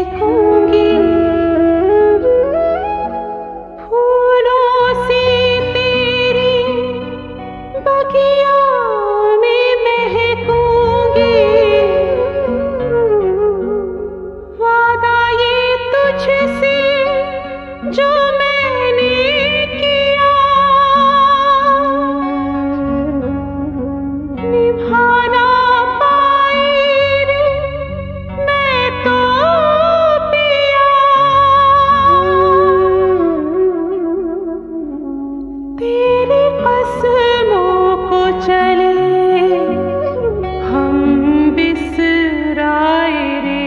महकूंगी, फूलों से तेरी बगिया में महकूंगी। वादा ये तुझसे जो मैंने किया, निभाना चले हम बिसराए रे,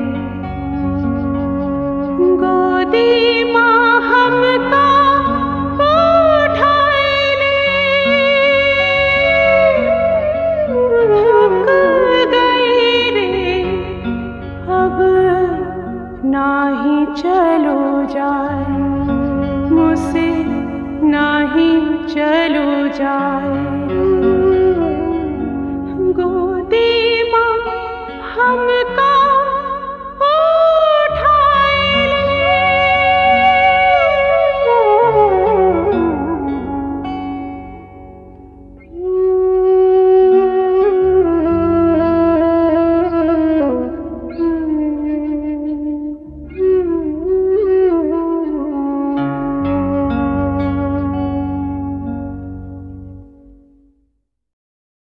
गोदी माँ हमका उठाए ले। थक गए रे अब नाही चलो जाए, मुझसे नाही चलो जाए।